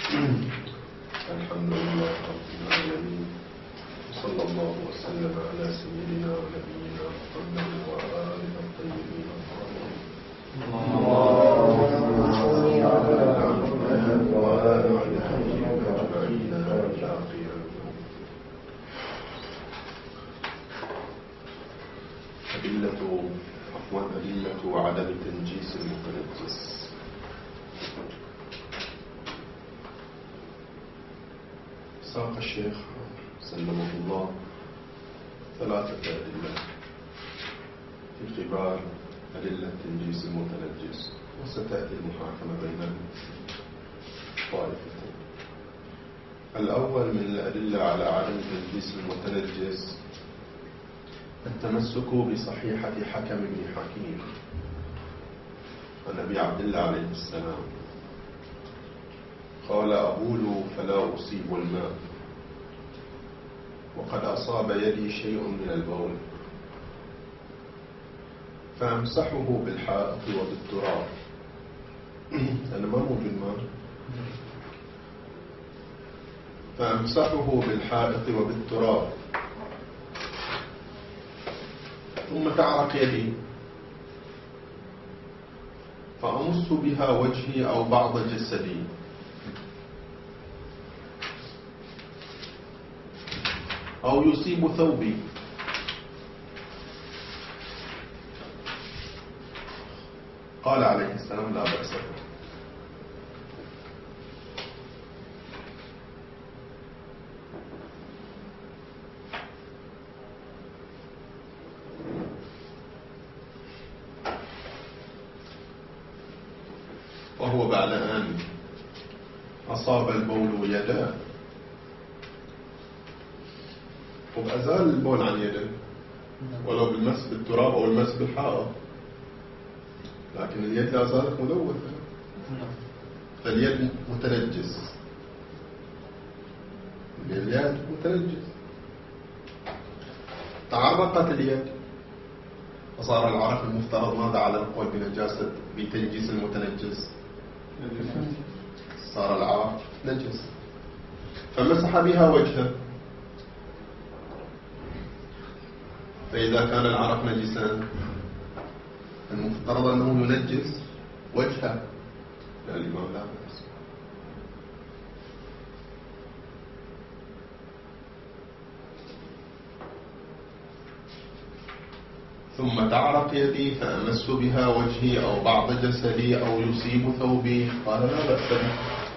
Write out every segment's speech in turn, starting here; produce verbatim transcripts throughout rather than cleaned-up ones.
الحمد لله رب العالمين، صلى الله وسلم على سيدنا ونبينا محمد وآله الطيبين الطاهرين. اللهم صل على محمد وآله أجمعين إلى قيامه. أدلة عفوا أدلة عدم تنجيس المتنجس. ساق الشيخ سلمه الله ثلاثة أدلة في قبال أدلة تنجيس المتنجس، وستأتي المحاكمة بين الطائفتين. الأول من الأدلة على عدم تنجيس المتنجس التمسك بصحيحة حكم بن حكيم عن أبي عبد الله عليه السلام قال: أبول فلا أصيب الماء وقد أصاب يدي شيء من البول، فأمسحه بالحائط وبالتراب. أنا ما موجود ماء، فأمسحه بالحائط وبالتراب ثم تعرق يدي فأمس بها وجهي أو بعض جسدي أو يصيب ثوبي، قال عليه السلام: لا بأس به. وهو بعد أن أصاب البول يده وأزال البول عن يده ولو بالمس بالتراب أو المس بالحائط، لكن اليد لا زالت ملوثة، فاليد متنجس، اليد متنجس، تعرقت اليد فصار العرق المفترض ماذا على القول بنجاسة بتنجيس المتنجس؟ صار العرق نجس، فمسح بها وجهه، فإذا كان العرق نجسا المفترض أنه ينجس وجهه، لا الإمام لا بأس. ثم تعرق يدي فأمس بها وجهي أو بعض جسدي أو يصيب ثوبي، قال: لا بأس به.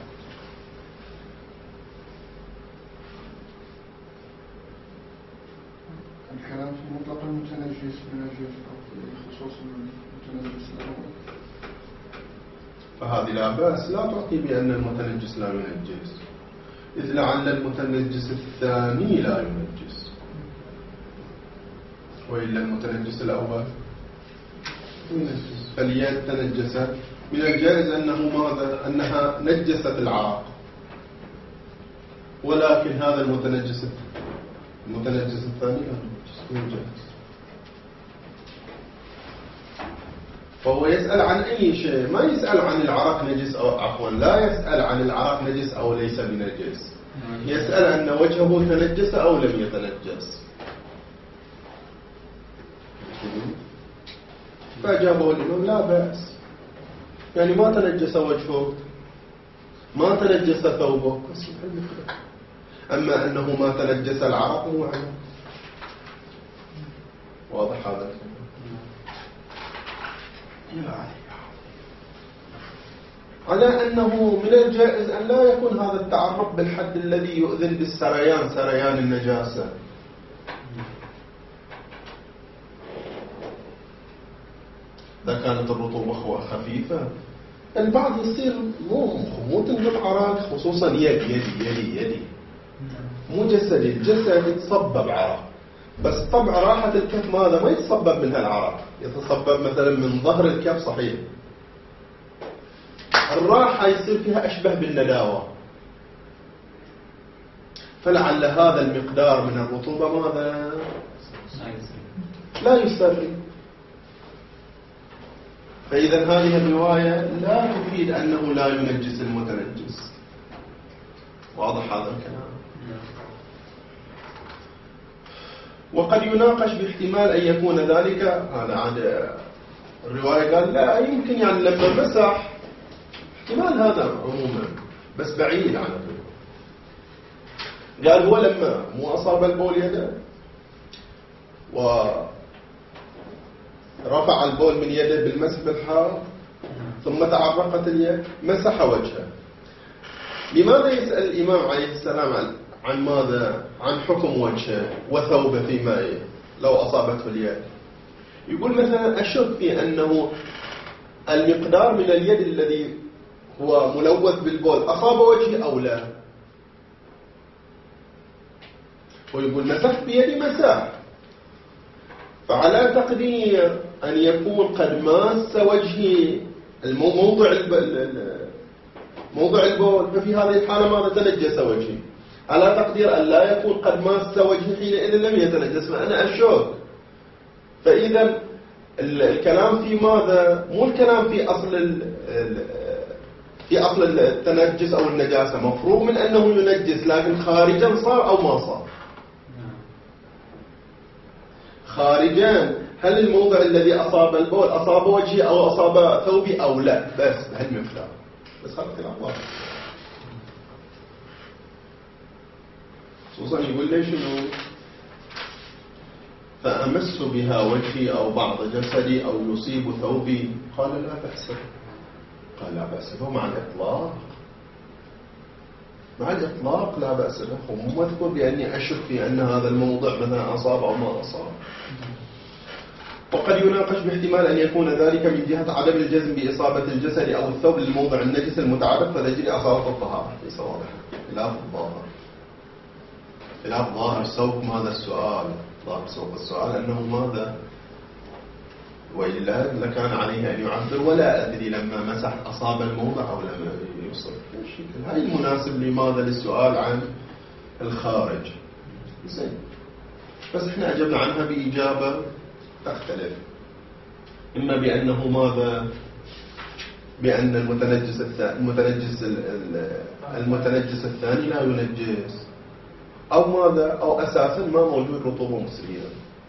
الكلام في مطلق المتنجس بنجس أو في خصوص المتنجس الأول، فهذه لا بأس، لا تعطي بأن المتنجس لا ينجس، إذ لعل المتنجس الثاني لا ينجس، وإلا المتنجس الأول ينجس. فاليد تنجست، من الجائز أنه ماذا؟ أنها نجست العرق، ولكن هذا المتنجس المتنجس الثاني لا ينجس. فهو يسأل عن أي شيء، ما يسأل عن العرق نجس أو عفوا لا يسأل عن العرق نجس أو ليس بنجس، يسأل أن وجهه تنجس أو لم يتنجس. فأجابه الإمام: لا بأس، يعني ما تنجس وجهه ما تنجس ثوبه، أما أنه ما تنجس العرق هو عنه. واضح هذا؟ على أنه من الجائز أن لا يكون هذا التعرق بالحد الذي يؤذن بالسريان، سريان النجاسة. إذا كانت الرطوبة خفيفة، البعض يصير مو مو تنقل عرق، خصوصا يد يدي يدي يدي مو جسدي، الجسد يتصبب عرق، بس طبع راحة الكف ماذا ما يتصبب منها العرق، يتصبب مثلا من ظهر الكف، صحيح الراحة يصير فيها أشبه بالنداوة، فلعل هذا المقدار من الرطوبة ماذا لا يسري. فإذا هذه الرواية لا تفيد أنه لا ينجس المتنجس، واضح هذا الكلام. وقد يناقش باحتمال أن يكون ذلك، هذا عاد الرواية قال لا يمكن يعني لما مسح، احتمال هذا عموما بس بعيد عنه. قال هو لما مو أصاب البول يده ورفع البول من يده بالمسح بالحائط ثم تعرقت اليد مسح وجهه. لماذا يسأل الإمام عليه السلام عن, عن ماذا؟ عن حكم وجهه وثوبه في مائه لو أصابته اليد؟ يقول مثلا أشك في أنه المقدار من اليد الذي هو ملوث بالبول أصاب وجهي أو لا. ويقول مسحت بيدي مسح، فعلى تقدير أن يكون قد ماس وجهي موضع موضع البول، ففي هذه الحالة ماذا؟ تنجس وجهي. على تقدير أن لا يكون قد ماس وجهي حينئذ لم يتنجس، فأنا أشك. فإذا الكلام في ماذا؟ مو الكلام في أصل في أصل التنجس أو النجاسة، مفروغ من أنه ينجس، لكن خارجا صار أو ما صار. خارجا هل الموضع الذي أصاب البول أصاب وجهي أو أصاب ثوبي أو لا، بس بهالمقدار. بس هذا كلام واضح. خصوصا يقول لي شنو؟ فأمس بها وجهي أو بعض جسدي أو يصيب ثوبي، قال لا بأس. قال لا بأس به مع الإطلاق، مع الإطلاق لا بأس به. ومو مذكور بأني أشك في أن هذا الموضع مثلا أصاب أو ما أصاب. وقد يناقش باحتمال أن يكون ذلك من جهة عدم الجزم بإصابة الجسد أو الثوب للموضع النجس المتعرض، فليجري أصالة الطهارة. ليس واضح. خلاف الظاهر. خلاف ظاهر سوق ماذا السؤال؟ ظاهر سوق السؤال أنه ماذا؟ وإلا لكان عليه أن يعبر ولا أدري لما مسح أصاب الموضع أو لم يصب. هاي المناسب لماذا؟ للسؤال عن الخارج. زين. بس احنا أجبنا عنها بإجابة تختلف، إما بأنه ماذا؟ بأن المتنجس الثاني المتنجس المتنجس الثاني لا ينجس، أو ماذا؟ أو أساسا ما موجود رطوبة مسرية.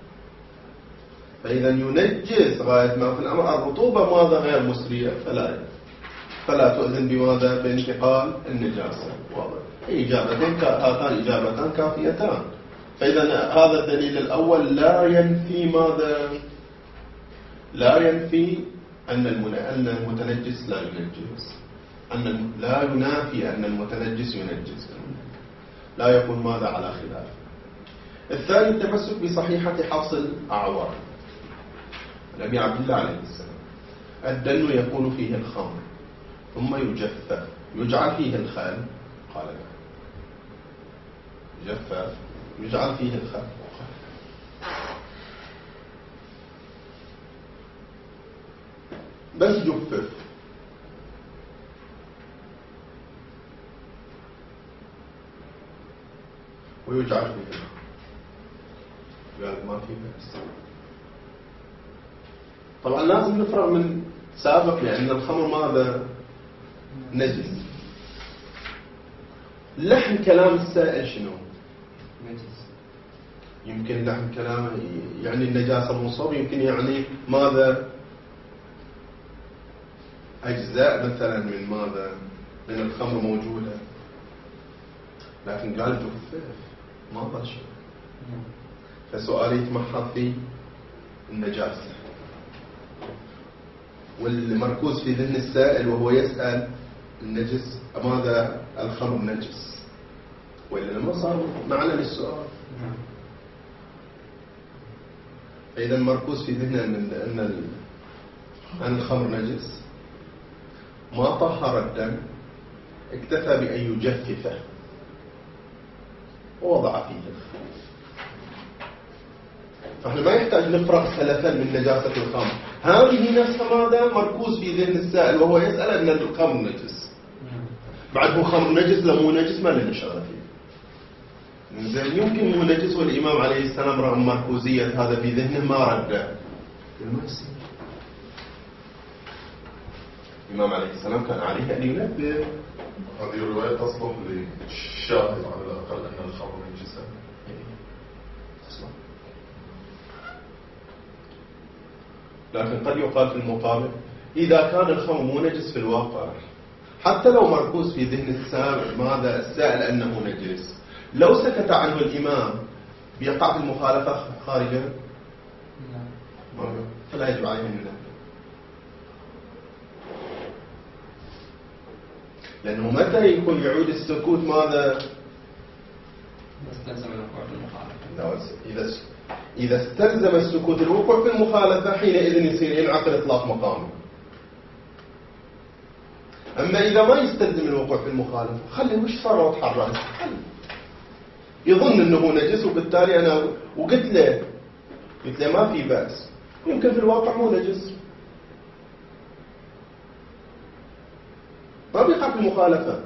فإذا ينجس غاية ما في الأمر الرطوبة ماذا؟ غير مسرية، فلا فلا تؤذن بماذا؟ بانتقال النجاسة. واضح. إجابتين هاتان إجابتان كافيتان. فإذا هذا الدليل الأول لا ينفي ماذا؟ لا ينفي أن أن المتنجس لا ينجس، أن لا ينافي أن المتنجس ينجس، لا يكون ماذا؟ على خلاف. الثاني التمسك بصحيحة حفص الأعوار. النبي عبد الله عليه السلام الدن يكون فيه الخمر ثم يجفف يجعل فيه الخل، قال لا يجفف يجعل فيه الخل، بس جفف. ويجعل فيه الخل، قال ما في بأس. طبعا لازم نفرق من سابق، لأن الخمر ماذا؟ نجس. لحن كلام السائل شنو؟ نجس. يمكن لحن كلامه يعني النجاسة مصاب، يمكن يعني ماذا؟ أجزاء مثلا من ماذا؟ من الخمر موجودة، لكن قال جفف ما ضل شيء. فسؤالي يتمحض في النجاسة، والمركوز في ذهن السائل وهو يسأل النجس ماذا؟ الخمر نجس، وإلا لما صار معنى للسؤال. فإذا المركوز في ذهنه أن أن الخمر نجس، ما طهر الدم، اكتفى بأن يجففه ووضع فيه الخمر. فاحنا ما يحتاج نفرق ثلاثا من نجاسة الخمر. هذه نفسها ماذا؟ مركوز في ذهن السائل وهو يسأل أن الخمر نجس. بعد هو خمر نجس لو مو نجس ما لنا شغله فيه. زين يمكن مو نجس والإمام عليه السلام رغم مركوزية هذا في ذهنه ما رده. ما يصير. الإمام عليه السلام كان عليه أن ينبه هذه الرواية تصلح للشاهد على الأقل أن الخمر نجسة. تصلح. لكن قد يقال في المقابل إذا كان الخمر مو نجس في الواقع، حتى لو مركوز في ذهن السامع ماذا السائل أنه نجس، لو سكت عنه الإمام بيقع في المخالفة خارجا؟ فلا يجب عليه من ذلك، لأنه متى يكون يعود السكوت ماذا؟ استلزم الوقوع في المخالفة. إذا إذا استلزم السكوت الوقوع في المخالفة حينئذ يصير ينعقد إطلاق مقامه. أما إذا ما يستلزم الوقوع في المخالفة خليه وش صار وتحرك، يظن أنه نجس وبالتالي أنا وقلت له قلت له ما في بأس، يمكن في الواقع مو نجس، ما بيقع في المخالفة.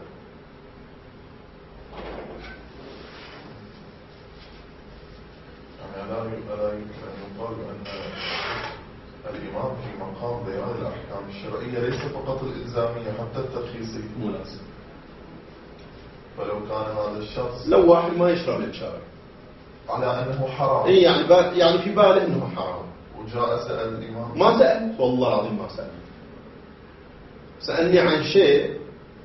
يعني لا يمكن أن يقال بأن الإمام في مقام بيان الأحكام الشرعية ليس فقط الإلزامية حتى الترخيصية. مو لازم. فلو كان هذا الشخص لو واحد ما يشرب للشارع على أنه حرام، إيه يعني يعني في باله أنه حرام، وجاء سأل الإمام، ما سأل، والله العظيم ما سأل، سألني عن شيء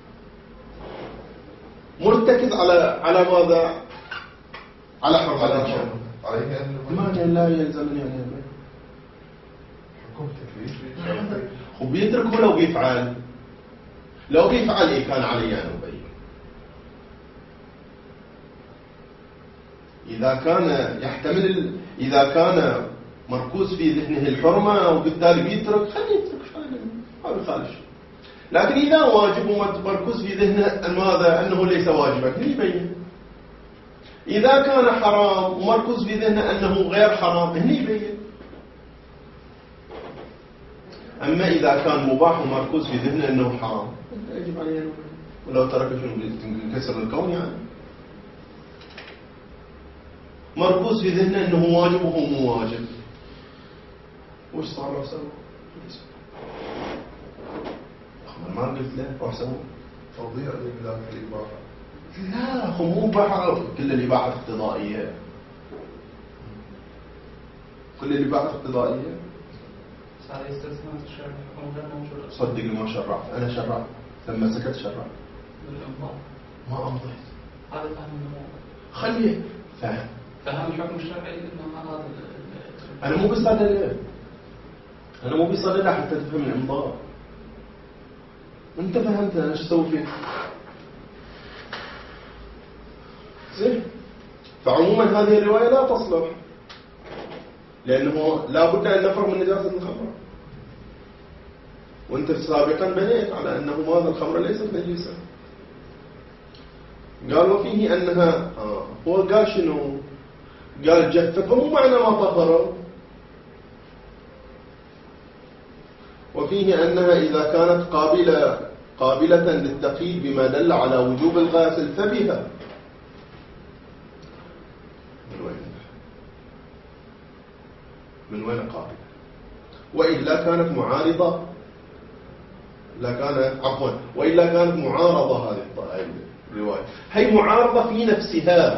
مرتكز على على ماذا؟ على حرمة الشرع. عليه أن ما لا يلزمني أن يبين حكم تكليفي. وبيتركه لو بيفعل، لو بيفعل إيه كان علي أن أبين. إذا كان يحتمل، إذا كان مركوز في ذهنه الحرمة وبالتالي بيترك خليه يترك، ما بيخالف. لكن إذا واجب ومركوز في ذهنه ماذا؟ أنه ليس واجبا، هني يبين. إذا كان حرام ومركوز في ذهنه أنه غير حرام، هني يبين. أما إذا كان مباح ومركوز في ذهنه أنه حرام يجب عليه أن يبين. ولو ترك شنو ينكسر الكون يعني. مركوز في ذهنه أنه واجب وهو مو واجب، وش صار له سوى؟ ما قلت له روح سوى تضيع لله في الإباحة. لا هو مو بحر، كل الإباحة اقتضائية، كل الإباحة اقتضائية. صار يستلزم الشرع حكم غير موجود. صدق ما شرعت، أنا شرعت لما سكت شرعت بالإنضاء ما أمضيت. هذا فهم النمو. خليه فهم فهم الحكم الشرعي إنه هذا. أنا مو بصدد، أنا مو بصدد حتى تفهم الإمضاء. أنت فهمت أنا إيش أسوي فيك؟ زين. فعموما هذه الرواية لا تصلح، لأنه لا بد أن نفرغ من نجاسة الخمر، وأنت سابقا بنيت على أنه هذا الخمر ليست نجيسة. قال وفيه أنها آه هو قال شنو؟ قال جفت، فمو معنى ما طهروا. وفيه أنها إذا كانت قابلة قابلة للتقييد بما دل على وجوب الغاسل فبها. من وين؟ من وين قابلة؟ وإلا كانت معارضة، لا كانت عفوا وإلا كانت معارضة. هذه الرواية هي معارضة في نفسها،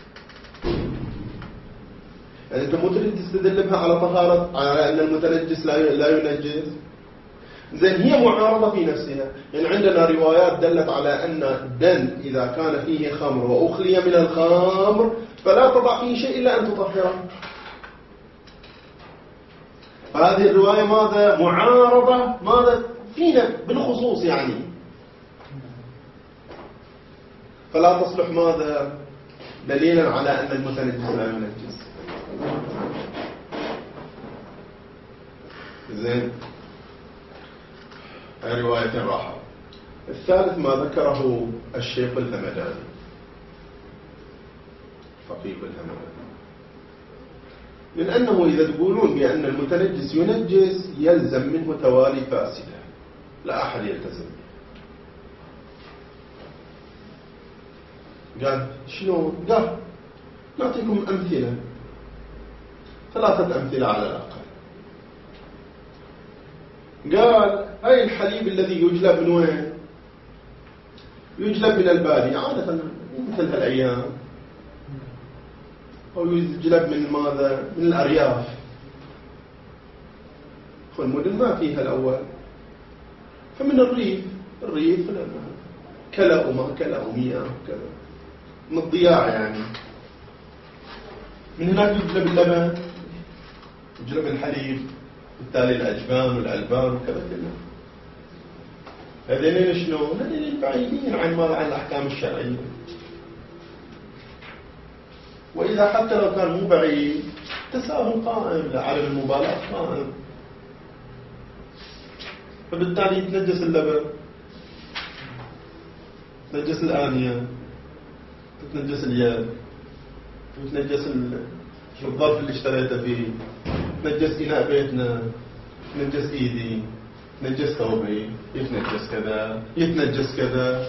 يعني أنت مو تريد تستدل بها على طهارة، على أن المتنجس لا لا ينجس. زين هي معارضة في نفسها، يعني عندنا روايات دلت على أن الدم إذا كان فيه خمر وأخلي من الخمر فلا تضع فيه شيء إلا أن تطهره. فهذه الرواية ماذا؟ معارضة ماذا؟ فينا بالخصوص يعني، فلا تصلح ماذا؟ دليلا على أن المتنجس لا ينجس. زين. رواية راحة. الثالث ما ذكره الشيخ الهمداني، فقيه الهمداني، لأنه إذا تقولون بأن المتنجس ينجس يلزم منه توالي فاسدة لا أحد يلتزم به. قال شنو؟ قال نعطيكم أمثلة، ثلاثة أمثلة على الأقل. قال هاي الحليب الذي يجلب من وين؟ يجلب من البادية عادة مثل هالأيام، أو يجلب من ماذا؟ من الأرياف. فالمدن ما فيها الأول، فمن الريف الريف كلا وما كلا ومئة كذا من الضياع يعني. من هناك يجلب اللبن، يجلب الحليب، بالتالي الأجبان والألبان وكذا كله. هذين شنو؟ هذين بعيدين عن ما عن الأحكام الشرعية. وإذا حتى لو كان مو بعيد تساهل قائم، عدم المبالاة قائم، فبالتالي يتنجس اللبن، تتنجس الآنية، تتنجس اليد، تتنجس الظرف اللي اشتريته فيه، تتنجس إناء بيتنا، تتنجس إيدي، يتنجس ثوبي، يتنجس كذا، يتنجس كذا.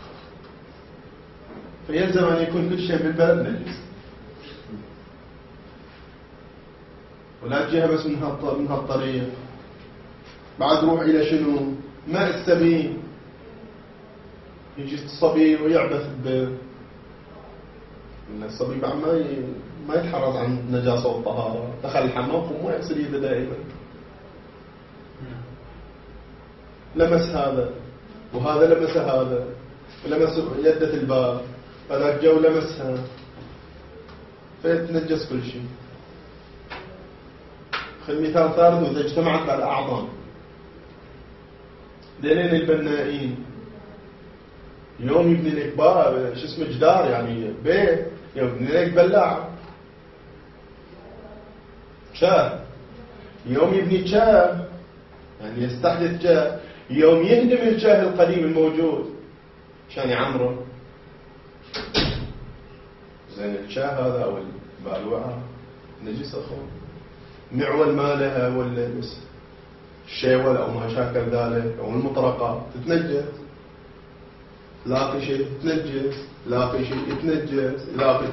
فيلزم أن يكون كل شيء بالبلد نجس، ولا تجيها بس من من هالطريق. بعد روح إلى شنو؟ ماء السبيل. يجي الصبي ويعبث ب الصبي بعد ما ي... ما يتحرز عن النجاسة والطهارة، دخل الحمام ومو يغسل يده دائما، لمس هذا وهذا لمس هذا، ولمس يدة الباب، فذاك جو لمسها، فيتنجس كل شيء. خذ مثال ثالث، وإذا اجتمعت على الأعظام لين البنائين يوم يبني لك باب شو اسمه جدار يعني بيت، يوم يبني لك بلاعة شاه، يوم يبني شاه يعني يستحدث شاه، يوم يهدم الشاه القديم الموجود عشان يعمره. زين الشاه هذا او البالوعة نجس اخو، معول مالها ولا الشيول او ما شاكل ذلك او المطرقة تتنجس، لاقي شيء تتنجس، لاقي شيء يتنجس، لاقي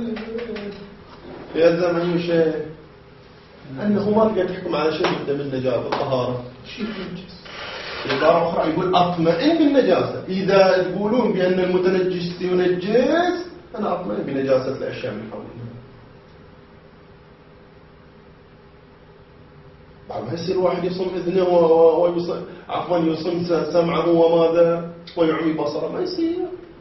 يلزم أي شيء أنه ما تقدر تحكم على شيء من النجاسة الطهارة شيء يتنجس. عبارة أخرى يقول أطمئن بالنجاسة. إذا تقولون بأن المتنجس ينجس أنا أطمئن بنجاسة الأشياء من حولنا. بعد ما يصير واحد يصم إذنه ويصم عفوا يصم سمعه وماذا ويعمي بصره، ما يصير.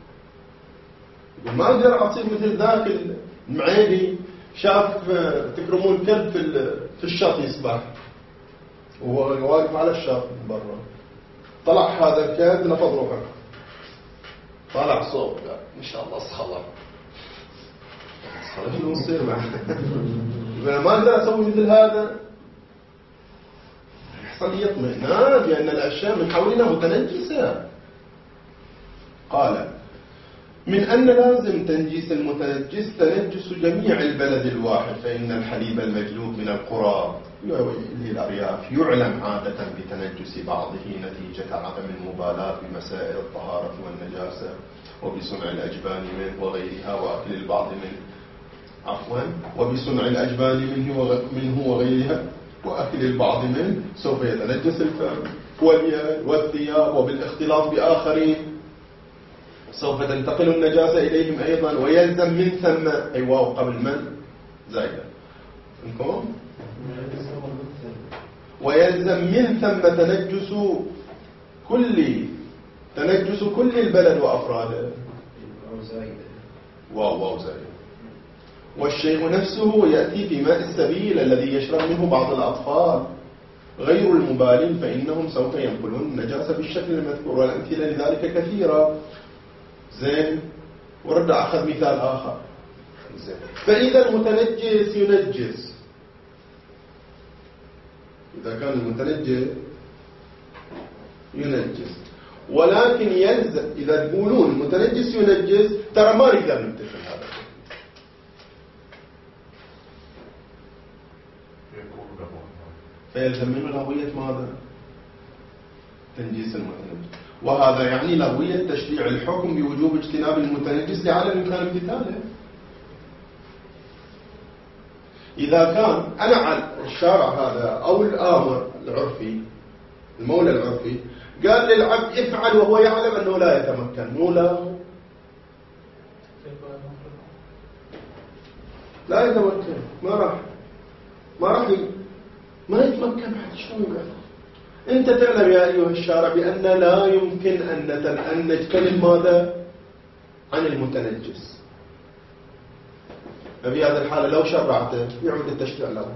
ما أقدر أصير مثل ذاك المعيدي شاف تكرمون كلب في في الشط يسبح وهو واقف على الشط من برا، طلع هذا الكلب نفض روحه، طلع صوت قال إن شاء الله صخلة صخلة شنو يصير معه؟ ما أقدر أسوي مثل هذا. يحصل لي اطمئنان بأن الأشياء من حولنا متنجسة. قال من أن لازم تنجيس المتنجس تنجس جميع البلد الواحد، فإن الحليب المجلوب من القرى للأرياف يعلم عادة بتنجس بعضه نتيجة عدم المبالاة بمسائل الطهارة والنجاسة وبصنع الأجبان منه وغيرها وأكل البعض منه عفوا وبصنع الأجبان منه منه وغيرها وأكل البعض منه سوف يتنجس الفم واليد والثياب، وبالاختلاط بآخرين سوف تنتقل النجاسة إليهم أيضا، ويلزم من ثم أي واو قبل من زائدة منكم ويلزم من ثم تنجس كل تنجس كل البلد وأفراده واو واو زائدة. والشيء نفسه يأتي في ماء السبيل الذي يشرب منه بعض الأطفال غير المبالين، فإنهم سوف ينقلون النجاسة بالشكل المذكور، والأمثلة لذلك كثيرة. زين ورد أخذ مثال آخر. زين فإذا المتنجس ينجس، إذا كان المتنجس ينجس، ولكن يلزم إذا تقولون المتنجس ينجس ترى ما نقدر نمتثل هذا، فيلزم منه لغوية ماذا؟ تنجيس المتنجس. وهذا يعني لغوية تشريع الحكم بوجوب اجتناب المتنجس لعدم إمكان امتثاله. إذا كان أنا على الشارع هذا أو الآمر العرفي المولى العرفي قال للعبد افعل وهو يعلم أنه لا يتمكن، مو لا لا يتمكن، ما راح ما راح ما يتمكن حد. شلون قال؟ أنت تعلم يا أيها الشارع بأن لا يمكن أن أن نتكلم ماذا عن المتنجس. ففي هذه الحالة لو شرعته يعود التشريع له.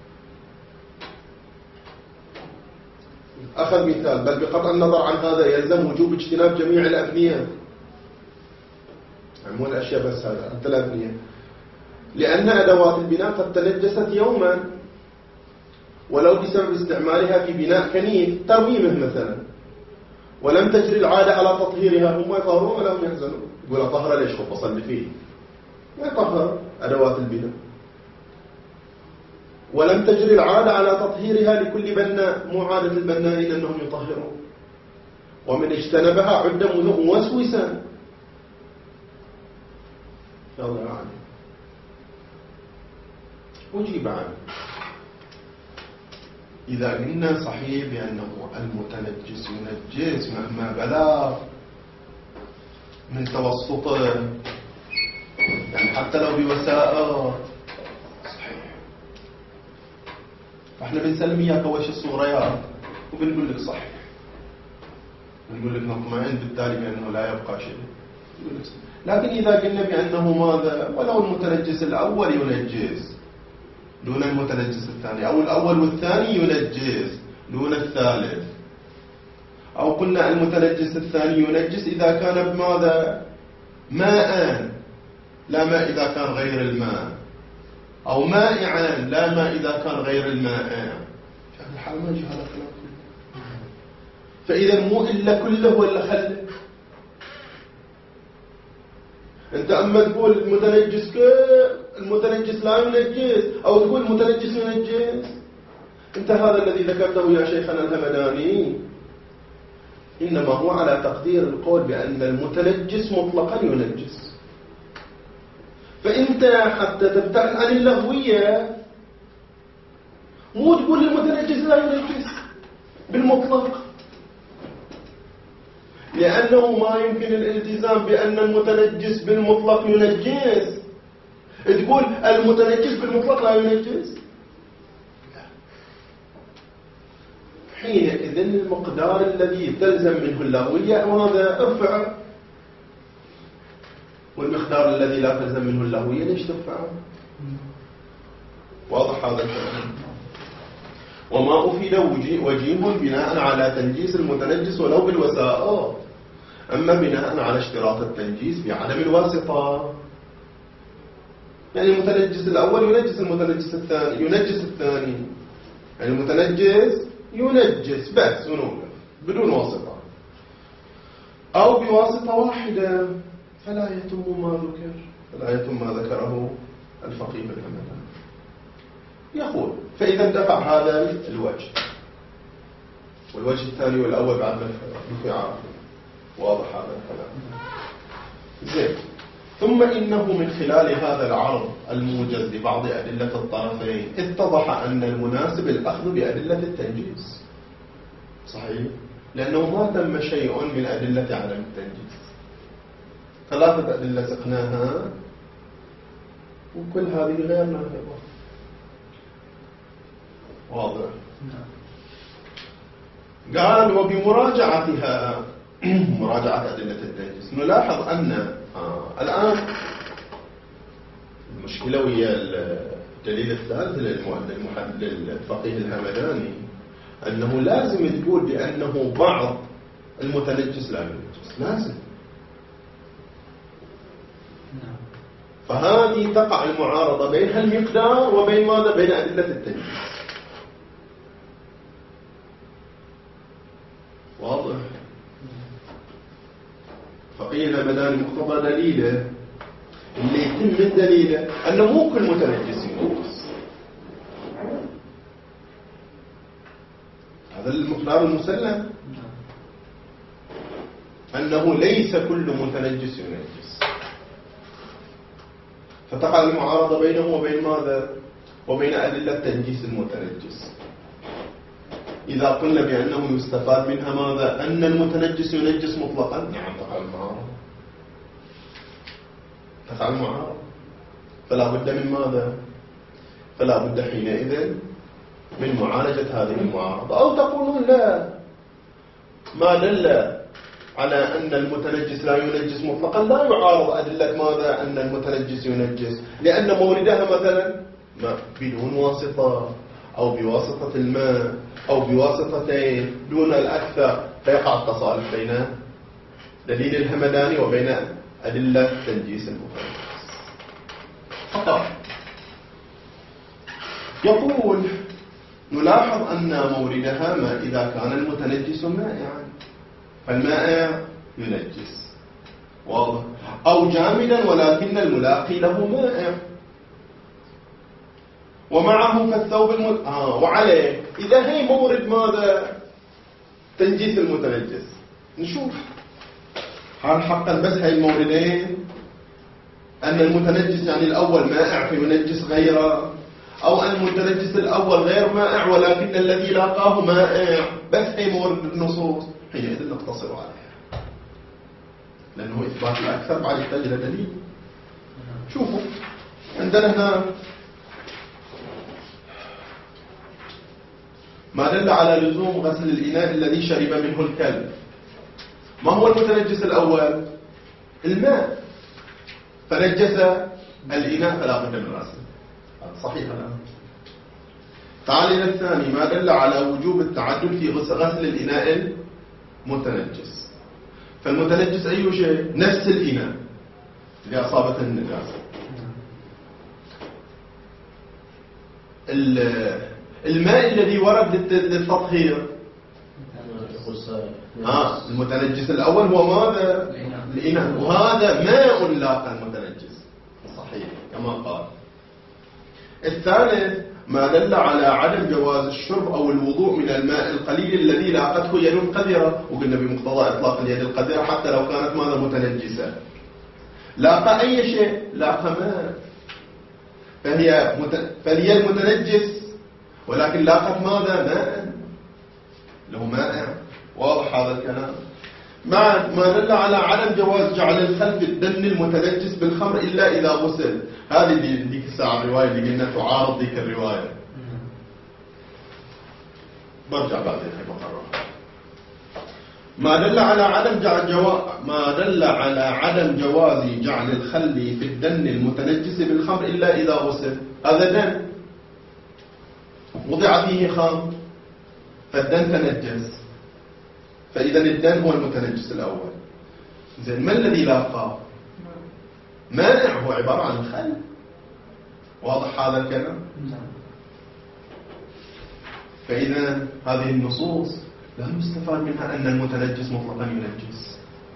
أخذ مثال، بل بقطع النظر عن هذا يلزم وجوب اجتناب جميع الأبنية، مو الأشياء بس، هذا حتى الأبنية، لأن أدوات البناء قد تنجست يوما ولو بسبب استعمالها في بناء كنيف، ترميمه مثلا، ولم تجري العادة على تطهيرها. هم يطهرون ولا هم يحزنون؟ يقول أطهر ليش خب أصلي فيه؟ ما يطهر أدوات البناء. ولم تجري العادة على تطهيرها لكل بناء، مو عادة البنائين أنهم يطهرون. ومن اجتنبها عد موسوسا. الله يعني أجيب عنه. إذا قلنا صحيح بأنه المتنجس ينجس مهما بلغ من توسطه، يعني حتى لو بوسائل، صحيح. فاحنا بنسلم إياك أول شيء الصغريات وبنقول لك صحيح، بنقول لك نطمئن بالتالي بأنه لا يبقى شيء. لكن إذا قلنا بأنه ماذا ولو المتنجس الأول ينجس دون المتنجس الثاني، أو الأول والثاني ينجس دون الثالث، أو قلنا المتنجس الثاني ينجس إذا كان بماذا ماء لا ماء إذا كان غير الماء، أو مائعا لا ماء إذا كان غير الماء، في هذا الحال ما يجي هذا الكلام. فإذا مو إلا كله ولا خله. أنت أما تقول المتنجس المتنجس لا ينجس، أو تقول المتنجس ينجس، أنت هذا الذي ذكرته يا شيخنا الهمداني إنما هو على تقدير القول بأن المتنجس مطلقا ينجس. فأنت حتى تبتعد عن اللغوية مو تقول المتنجس لا ينجس بالمطلق، لأنه ما يمكن الالتزام بأن المتنجس بالمطلق ينجس. تقول المتنجس بالمطلق لا ينجس، حينئذ المقدار الذي تلزم منه اللغوية وهذا ارفع، والمقدار الذي لا تلزم منه اللغوية ليش ترفعه؟ واضح هذا الكلام. وما أفيد وجيه بناء على تنجيس المتنجس ولو بالوسائط، أما بناء على اشتراط التنجيس بعدم الواسطة، يعني المتنجس الأول ينجس المتنجس الثاني ينجس الثاني، يعني المتنجس ينجس بس ونوقف بدون واسطة، أو بواسطة واحدة فلا يتم ما ذكر فلا يتم ما ذكره الفقيه الهمداني. يقول فإذا انتفع هذا الوجه والوجه الثاني والأول بعد ما نفع، واضح هذا الكلام زين. ثم إنه من خلال هذا العرض الموجز لبعض أدلة الطرفين اتضح أن المناسب الأخذ بأدلة التنجيس. صحيح، لأنه ما تم شيء من أدلة عدم التنجيس. ثلاثة أدلة سقناها وكل هذه غير نافذة. واضح. قال وبمراجعتها مراجعة أدلة التنجيس نلاحظ أن آه الآن المشكلة وهي الدليل الثالث للفقيه الهمداني أنه لازم تقول بأنه بعض المتنجس لا ينجس، لازم. فهذه تقع المعارضة بين المقدار وبين ماذا؟ بين أدلة التنجيس. واضح. فقيه الهمداني مقتضى دليله اللي يتم من دليله أنه مو كل متنجس ينجس، هذا المقدار المسلم، أنه ليس كل متنجس ينجس. فتقع المعارضة بينه وبين ماذا؟ وبين أدلة تنجيس المتنجس. إذا قلنا بأنه يستفاد منها ماذا؟ أن المتنجس ينجس مطلقا. نعم تقع المعارضة، تقع المعارضة، فلا بد من ماذا؟ فلا بد حينئذ من معالجة هذه المعارضة. أو تقولون لا، ما دل على أن المتنجس لا ينجس مطلقا لا يعارض أدلة ماذا؟ أن المتنجس ينجس، لأن موردها مثلا ما بدون واسطة أو بواسطة الماء أو بواسطتين دون الأكثر، فيقع التصالح بين دليل الهمداني وبين أدلة تنجيس المتنجس فقط. يقول نلاحظ أن موردها ما إذا كان المتنجس مائعا، فالمائع ينجس، واضح، أو جامدا ولكن الملاقي له مائع، ومعه فالثوب المت... آه وعليه. إذا هي مورد ماذا؟ تنجيس المتنجس. نشوف هل حقا بس هاي الموردين، أن المتنجس يعني الأول مائع فينجس غيره، أو أن المتنجس الأول غير مائع ولكن الذي لاقاه مائع، بس هي مورد النصوص، حينئذ نقتصر عليها، لأنه إثبات الأكثر بعد يحتاج إلى دليل. شوفوا عندنا هنا ما دل على لزوم غسل الإناء الذي شرب منه الكلب. ما هو المتنجس الأول؟ الماء، فنجس الإناء فلا بد من غسله. صحيح الآن. تعال إلى الثاني، ما دل على وجوب التعدل في غسل الإناء المتنجس. فالمتنجس أي شيء؟ نفس الإناء اللي أصابته النجاسة. الماء الذي ورد للتطهير آه المتنجس الأول هو ماذا؟ الإناء، وهذا ماء لاقى المتنجس، صحيح كما قال. الثالث ما دل على عدم جواز الشرب أو الوضوء من الماء القليل الذي لاقته يد قذرة، وقلنا بمقتضى إطلاق اليد القذرة حتى لو كانت ماذا؟ متنجسة. لاقى أي شيء؟ لاقى ماء، فهي مت... فهي المتنجس ولكن لاقت ماذا؟ ماء له مائع، واضح هذا الكلام. مع ما دل على عدم جواز جعل الخل في الدم المتنجس بالخمر إلا إذا غسل. هذه اللي ديك الساعة الرواية اللي قلنا تعارض ذيك الرواية، برجع بعدين هي بقرأها. ما دل على عدم جو... ما دل على عدم جواز جعل الخل في الدم المتنجس بالخمر إلا إذا غسل. هذا دم وضع فيه خمر فالدم تنجس، فإذا الدم هو المتنجس الأول. زين، ما الذي لاقاه؟ مانع، هو عبارة عن الخل، واضح هذا الكلام؟ فإذا هذه النصوص لا يستفاد منها أن المتنجس مطلقا ينجس،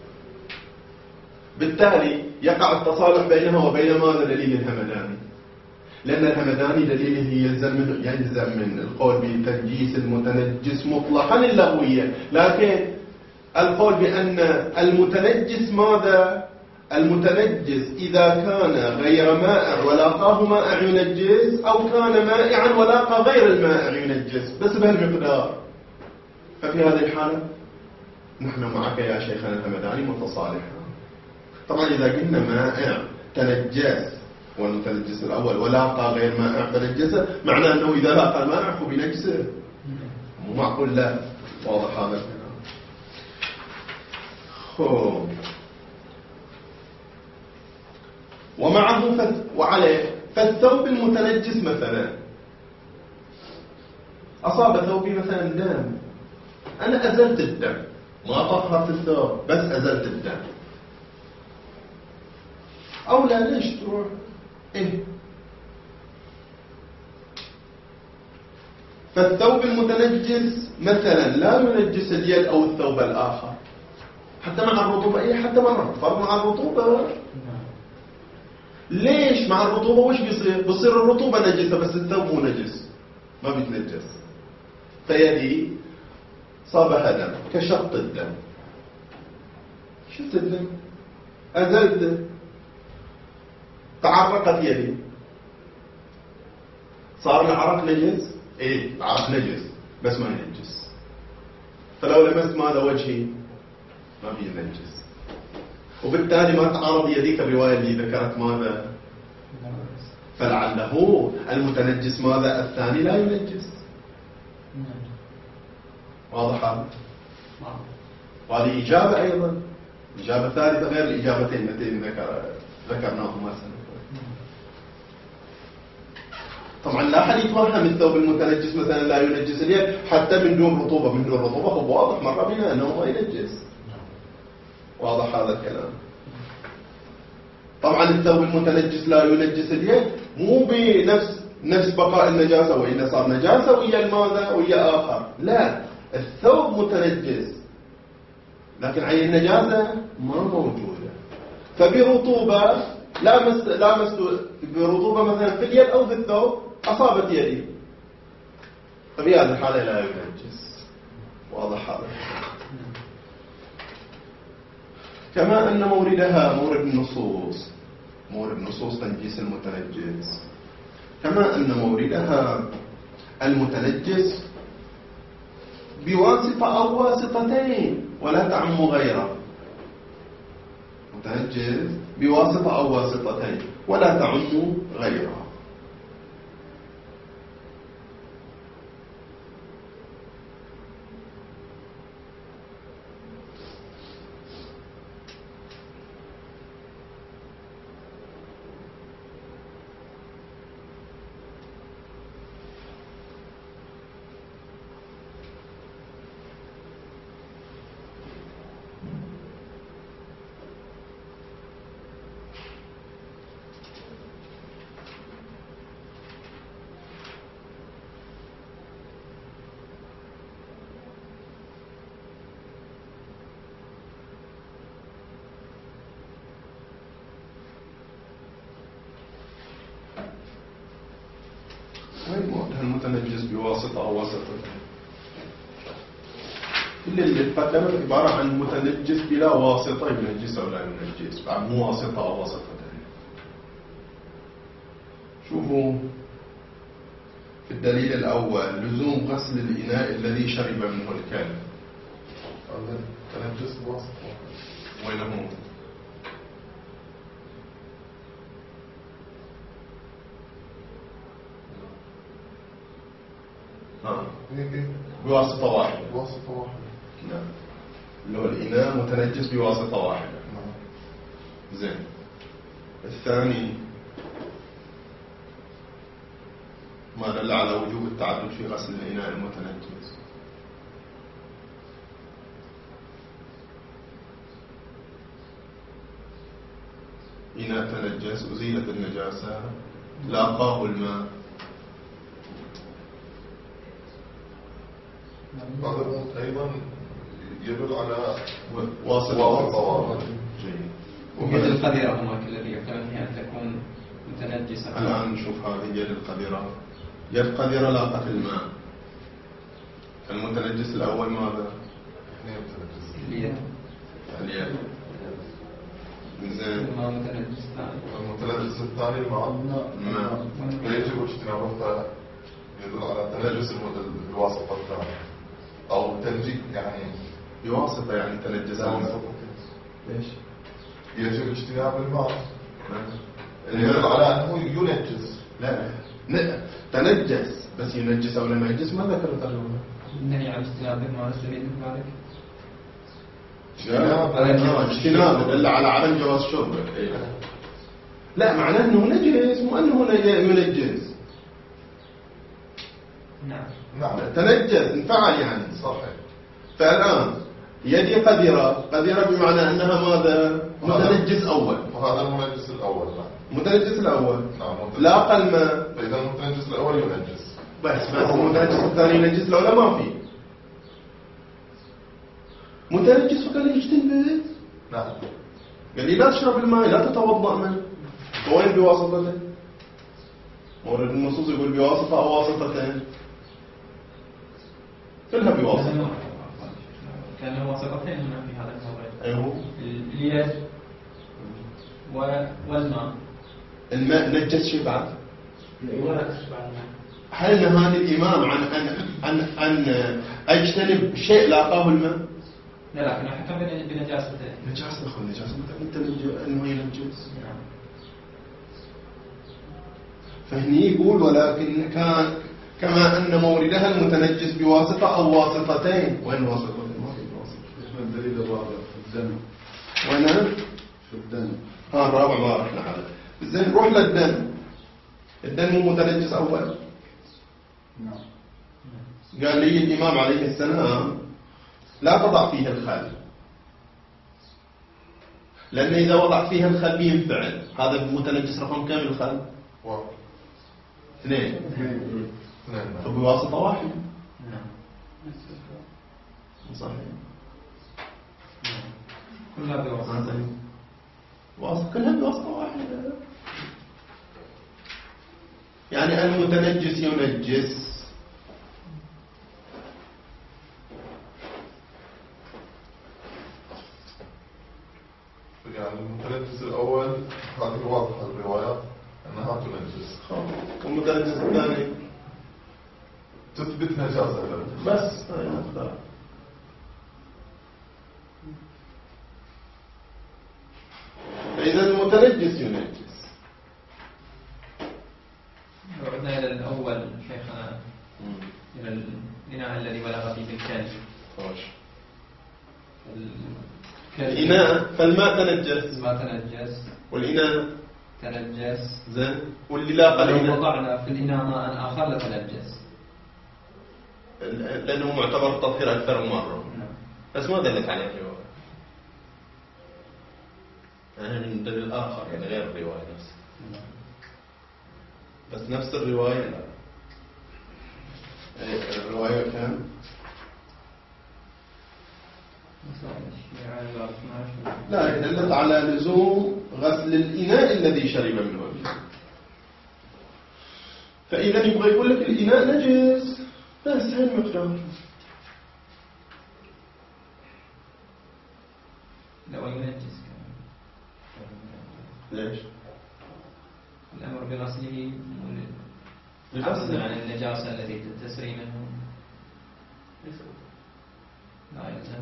بالتالي يقع التصالح بينها وبين ماذا؟ دليل الهمداني، لأن الهمداني دليله يلزم من يلزم من القول بتنجيس المتنجس مطلقا اللغوية، لكن القول بأن المتنجس ماذا؟ المتنجس إذا كان غير مائع ولاقاه مائع ينجس، أو كان مائعا ولاقى غير المائع ينجس، بس بهالمقدار. ففي هذه الحالة نحن معك يا شيخنا الهمداني متصالحا. طبعا إذا قلنا مائع تنجس والمتنجس الأول ولاقى غير مائع تنجسه، معناه أنه إذا لاقى المائع هو بنجسه، مو معقول. لا، واضح هذا الكلام. ومعه فت... وعليه فالثوب المتنجس مثلا، أصاب ثوبي مثلا دم، أنا أزلت الدم، ما طهرت الثوب بس أزلت الدم، أو لا، ليش تروح إيه؟ فالثوب المتنجس مثلا لا ينجس اليد أو الثوب الآخر حتى مع الرطوبة. إيه حتى مع فرق مع الرطوبة. ليش مع الرطوبة؟ وش بيصير؟ بيصير الرطوبة نجسة بس الثوب مو نجس، ما بيتنجس. فيدي صابها دم كشط الدم، شفت الدم أزلته، تعرقت يدي، صار العرق نجس. إيه العرق نجس، بس ما ينجس. فلو لمست ماذا وجهي ما بينجس، وبالتالي ما تعارض يديك الرواية اللي ذكرت ماذا، فلعله المتنجس ماذا الثاني لا ينجس. واضح هذا؟ وهذه إجابة أيضا، إجابة ثالثة غير الإجابتين التي ذكر ذكرناهما سنة. طبعا لا أحد يتوهم الثوب المتنجس مثلا لا ينجس اليد حتى من دون رطوبة، من دون رطوبة هو واضح مرة بنا أنه ما ينجس. واضح هذا الكلام؟ طبعا الثوب المتنجس لا ينجس اليد مو بنفس نفس بقاء النجاسة، وإن صار نجاسة ويا الماذا ويا آخر، لا، الثوب متنجس لكن عين النجاسة ما موجودة. فبرطوبة لامست لامست برطوبة مثلا في اليد أو في الثوب أصابت يدي، ففي هذه الحالة لا ينجس. واضح هذا؟ كما أن موردها مورد النصوص، مورد نصوص تنجيس المتنجس، كما أن موردها المتنجس بواسطة أو واسطتين ولا تعم غيره. متنجس بواسطة أو واسطتين ولا تعم غيره. المتنجس بواسطة أو واسطتين، كل اللي تقدمت عبارة عن متنجس بلا واسطة ينجس أو لا ينجس، بعد مو واسطة أو واسطتين. شوفوا في الدليل الأول لزوم غسل الإناء الذي شرب منه الكلب. تنجس بواسطة وينه؟ بواسطة واحدة. بواسطة واحدة. نعم. اللي هو الإناء متنجس بواسطة واحدة. نعم. زين. الثاني ما دل على وجوب التعدد في غسل الإناء المتنجس. إناء تنجس أزيلت النجاسة لاقاه الماء. هذا أيضا يدل على واسطة واحدة. جيد. ويد القذرة هناك الذي يحتمل أن تكون متنجسة. الآن نشوف هذه يد القذرة. يد قذرة لاقت الماء. المتنجس الأول ماذا؟ اليد. اليد. زين. الماء متنجس ثاني. المتنجس الثاني الماء. الماء. فيجب اجتنابه، يدل على تنجس الواسطة الثانية أو تنجيس يعني بواسطة يعني تنجس الماء. ليش؟ يجب اجتناب الماء. نعم. يدل على أنه ينجس. لا لا تنجس بس ينجس أو لا ينجس ما ذكر الترجمة. النهي عن اجتناب الماء السبيل من ذلك. اجتناب دل على عدم جواز شربه. لا معناه أنه نجس مو أنه ينجس. نعم. نعم. تنجس انفعل يعني. صحيح. فالآن يدي قذرة، قذرة بمعنى أنها ماذا؟ متنجس أول. وهذا المتنجس الأول. نعم. متنجس الأول. نعم. لاقى الماء. فإذا المتنجس الأول ينجس. بس بس المتنجس الثاني ينجس لو لا ما في. متنجس وكان يجتنب. نعم. قال لي لا تشرب الماء لا تتوضأ منه. وين بواسطته؟ مورد النصوص يقول بواسطة أو واسطتين. كلها بواسطة. كان واسطتين هنا في هذا المورد. أيوه. اليد والماء. الماء نجس شيء بعد؟ هل نهاني الإمام عن أن أن أن أجتنب شيء لاقاه الماء؟ لا لكن حكم بنجاسته. نجاسة أخو نجاسة أنت أنه ينجس. فهني يقول ولكن كان كما أن موردها المتنجس بواسطة أو واسطتين. وين واسطة؟ ما في واسطة. الدليل الرابع في الدم. وين؟ في الدم. ها الرابع باركنا عليه. زين روح للدم. الدم مو متنجس أول. نعم. قال لي الإمام عليه السلام لا تضع فيه الخل، لأن إذا وضع فيها الخل بينفعل. هذا متنجس رقم كم الخل؟ واحد. اثنين. اثنين. فبواسطة واحدة. نعم. صحيح. كلها بواسطة. واسطة كلها بواسطة واحدة. يعني المتنجس ينجس. يعني المتنجس الأول هذه واضحة الروايات أنها تنجس. والمتنجس الثاني تثبت نجاسة له. بس هاي نقطة. إذا المتنجس ينجس. عدنا إلى الأول شيخنا، إلى الإناء الذي بلغ فيه الكلب. الإناء فالماء تنجس. ما تنجس. والإناء تنجس. زين. واللي لاقى لو الإناء وضعنا في الإناء ماء آخر لتنجس. لأنه معتبر تطهير أكثر من مرة. نعم. بس ما دلت عليه الرواية. يعني من دليل آخر يعني غير الرواية نفسها. بس نفس الرواية لا. الرواية كان لا دلت على لزوم غسل الإناء الذي شرب منه. فإذا يبغى يقول لك الإناء نجس بس هاي المقدار. لو ينجس ليش؟ الأمر بغسله بغسله عن النجاسة التي تسري منه لا يلزم.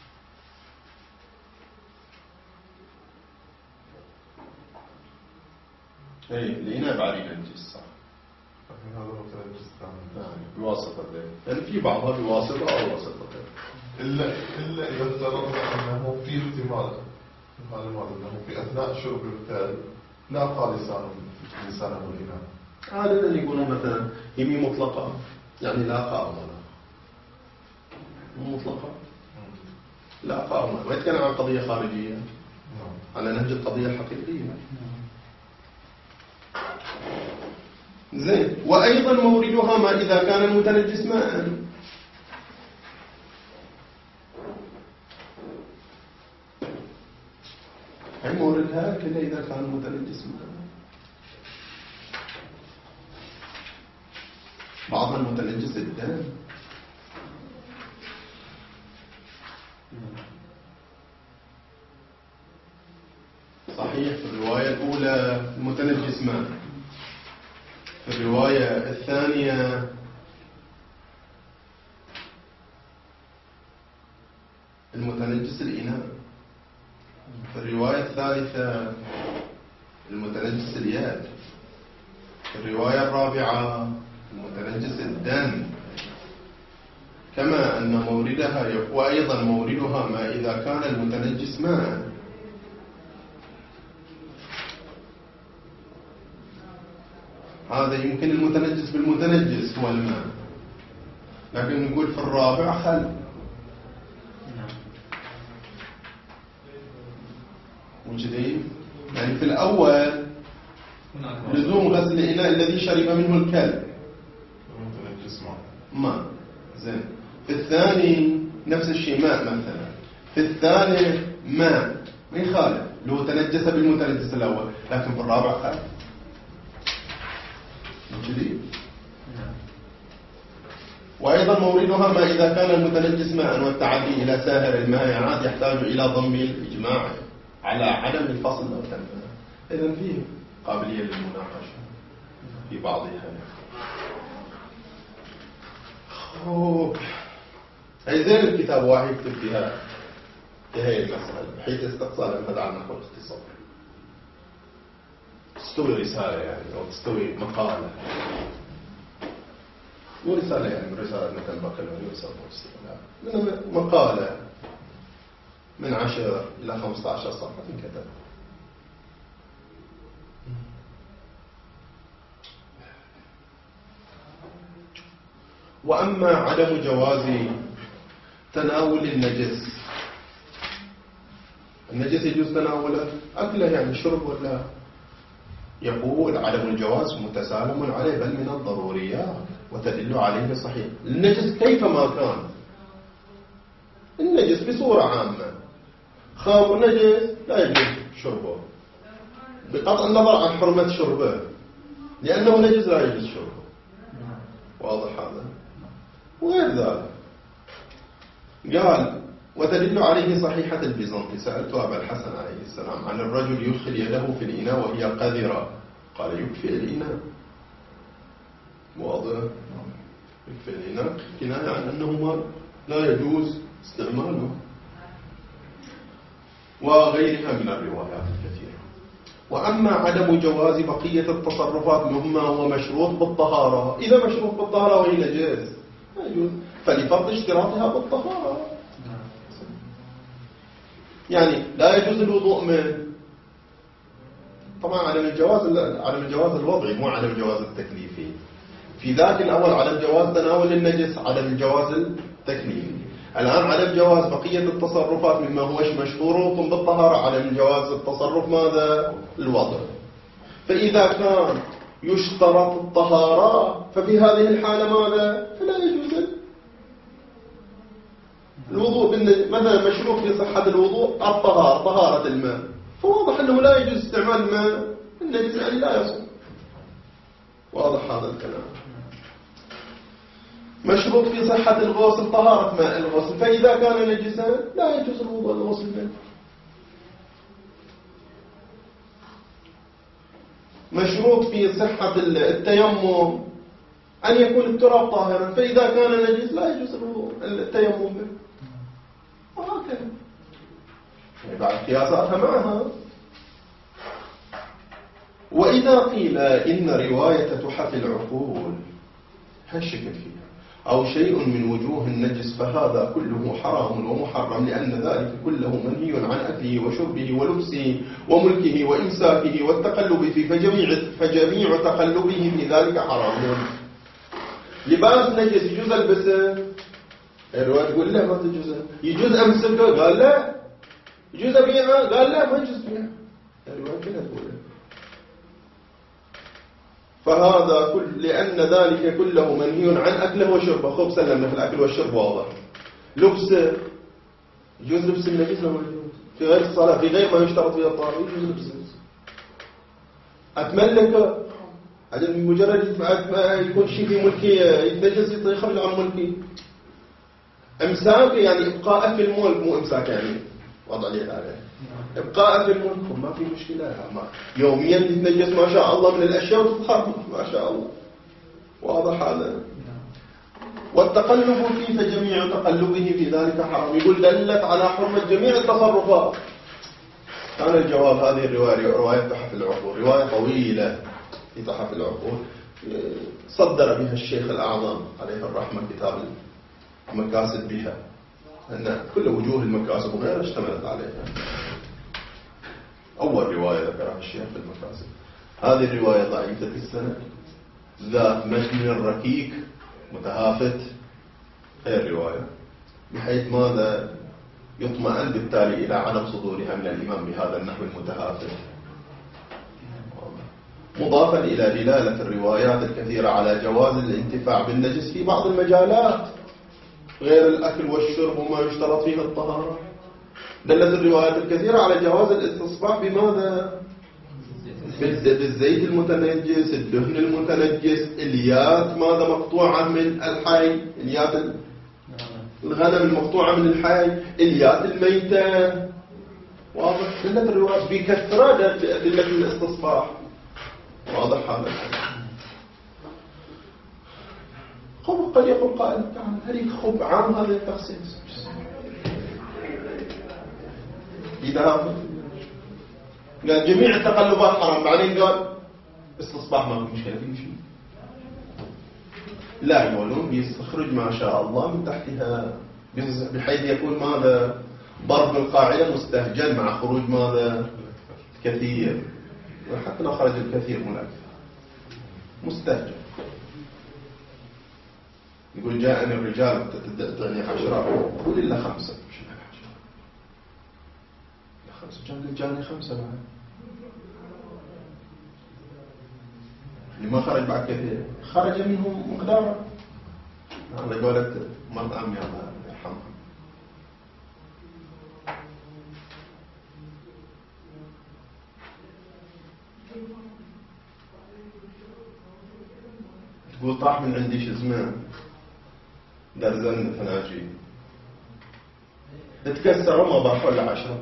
اي الإناء بعد ينجس صح. هذا متنجس ثاني. يعني بواسطة ذلك. يعني في بعضها بواسطة أو واسطتين. إلا إلا إذا افترضنا أنه في احتمال هذا المرض أنه في أثناء شرب الكلب لا قال لسانه لسانه الإناء. عادة يقولون مثلا يمين مطلقة يعني لا قائمة مو مطلقة لا قائمة. ويتكلم عن قضية خارجية على نهج القضية الحقيقية. زين. وأيضا موردها ما إذا كان المتنجس ماء. هي موردها كذا إذا كان المتنجس ماء. بعض المتنجس الدم. صحيح في الرواية الأولى المتنجس ماء، في الرواية الثانية المتنجس الإناء، في الرواية الثالثة المتنجس اليد، في الرواية الرابعة المتنجس الدم. كما أن موردها وأيضا موردها ما إذا كان المتنجس ماء. هذا يمكن المتنجس بالمتنجس هو الماء، لكن نقول في الرابع خل. وجدي يعني في الأول لزوم غسل الإناء الذي شرب منه الكلب ماء. زين. في الثاني نفس الشيء ماء مثلا. في الثالث ماء ما يخالف لو تنجس بالمتنجس الأول، لكن في الرابع خل. جديد. وأيضا موردها ما إذا كان المتنجس ماء والتعدي إلى سائر المائعات يحتاج إلى ضم الإجماع على عدم الفصل أو تنفيذ. إذن فيه قابلية للمناقشة في بعضها. خوب هي زين الكتاب واحد يكتب فيها في هاي المسألة بحيث استقصال المدى على نحو الاختصار تستوي رسالة يعني أو تستوي مقالة مو رسالة يعني رسالة مثل بكالوريوس أو ماجستير لا مقالة من عشر إلى خمسة عشر صفحة تنكتب. وأما عدم جواز تناول النجس، النجس يجوز تناوله أكله يعني شرب ولا؟ يقول عدم الجواز متسالم عليه بل من الضروريات وتدل عليه صحيح. النجس كيفما كان، النجس بصورة عامة خمر نجس لا يجوز شربه بقطع النظر عن حرمة شربه لأنه نجس لا يجوز شربه. واضح هذا؟ وغير ذلك قال وتدل عليه صحيحة البيزنطي سألت أبا الحسن عليه السلام عن الرجل يدخل يده في الإناء وهي قذرة قال يكفي الإناء. واضح؟ يكفي الإناء كناية عن أنه لا يجوز استعماله وغيرها من الروايات الكثيرة. وأما عدم جواز بقية التصرفات مما هو مشروط بالطهارة، إذا مشروط بالطهارة وهي نجس لا يجوز فلفرض اشتراطها بالطهارة. يعني لا يجوز الوضوء من طبعا عدم الجواز عدم الجواز الوضعي مو عدم الجواز التكليفي. في ذاك الأول عدم جواز تناول النجس عدم الجواز التكليفي. الآن عدم جواز بقية التصرفات مما هو مشروط بالطهارة عدم جواز التصرف ماذا؟ الوضع. فإذا كان يشترط الطهارة ففي هذه الحالة ماذا؟ فلا يجوز الوضوء. مثلا مشروط في صحة الوضوء الطهارة طهارة الماء، فواضح أنه لا يجوز استعمال الماء النجس يعني لا يصل. واضح هذا الكلام. مشروط في صحة الغسل طهارة ماء الغسل، فإذا كان نجسا لا يجوز الوضوء الغسل منه. مشروط في صحة التيمم أن يكون التراب طاهرا، فإذا كان نجس لا يجوز التيمم منه. وهكذا يعني بعد قياساتها معها. وإذا قيل إن رواية تحف العقول هالشكل فيها أو شيء من وجوه النجس فهذا كله حرام ومحرم لأن ذلك كله منهي عن أكله وشربه ولبسه وملكه وإمساكه والتقلب فيه فجميع, فجميع تقلبه في ذلك حرام. لباس نجس يجوز ألبسه؟ الرواية تقول لا ما تجوز. يجوز أمسكه؟ قال لا. يجوز أبيعه؟ قال لا ما يجوز بيعه. الرواية كلها تقول. فهذا كل لأن ذلك كله منهي عن أكله وشربه. خب سلمنا في الأكل والشرب واضح. لبسه يجوز لبس النجس ولا ما يجوز؟ في غير الصلاة في غير ما يشترط فيها الطهارة يجوز لبسه. أتملكه عشان مجرد يكون شيء في ملكي يتنجس يخرج عن ملكي. امساك يعني ابقاء في الملك مو امساك يعني وضع لي عليه ابقاء في الملك ما في مشكله. ما يوميا يتنجس ما شاء الله من الاشياء وتطهر ما شاء الله. واضح هذا. والتقلب فيه فجميع تقلبه في ذلك حرام. يقول دلت على حرمه جميع التصرفات. كان الجواب هذه الروايه روايه تحف العقول روايه طويله في تحف العقول صدر بها الشيخ الأعظم عليه الرحمة كتاب المكاسب بها أن كل وجوه المكاسب وغيرها اشتملت عليها. أول رواية ذكرها الشيخ في المكاسب. هذه الرواية ضعيفة السند ذات متن ركيك متهافت هي الرواية بحيث ماذا يطمئن بالتالي إلى عدم صدورها من الإمام بهذا النحو المتهافت. مضافا إلى دلالة الروايات الكثيرة على جواز الانتفاع بالنجس في بعض المجالات غير الأكل والشرب وما يشترط فيه الطهارة. دلت الروايات الكثيرة على جواز الاستصباح بماذا؟ بالزيت المتنجس، الدهن المتنجس، اليات ماذا مقطوعة من الحي، اليات الغنم المقطوعة من الحي، اليات الميتة. واضح؟ دلت الروايات بكثرة دلت الاستصباح. واضح هذا. خب قد يقول قائل تعالى هل خب عام هذا التخصيص إذا قال جميع التقلبات حرام، بعدين قال استصباح ما في مشكلة في شيء. لا يقولون بيستخرج ما شاء الله من تحتها بحيث يكون ماذا ضرب القاعدة مستهجن مع خروج ماذا كثير، وحتى لو خرج الكثير من الأكثر مستهجن. يقول جاءني الرجال تعني عشرة قول إلا خمسة، مش إلا عشرة إلا خمسة، جاءني جاءني خمسة بعد اللي ما خرج بعد كثير خرج منهم مقدار. أنا قولت مرة أمي الله يرحمها تقول طاح من عندي شو زمان درزن فناجين تكسروا ما بروحوا إلا عشرة.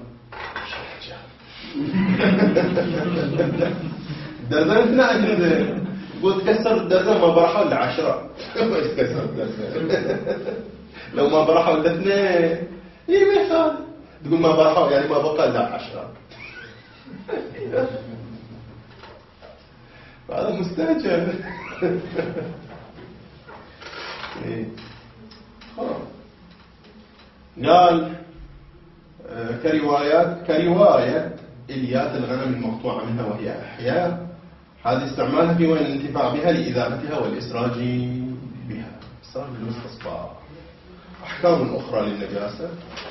درزن فناجين قلت تكسر الدرزن ما بروحوا إلا عشرة. ما يتكسر الدرزن لو ما بروحوا إلا اثنين إيه ما يخالف، تقول ما بروحوا يعني ما بقى إلا عشرة. هذا مستهجن. إيه قال كروايات كرواية إليات الغنم المقطوعة منها وهي أحياء، هذا استعمالها في وين الانتفاع بها لإذابتها والإسراج بها، إسراج بالاستصباح. أحكام أخرى للنجاسة.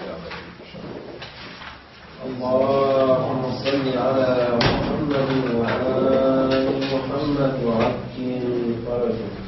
اللهم صل على محمد وعلى آل محمد وعجل فرجه.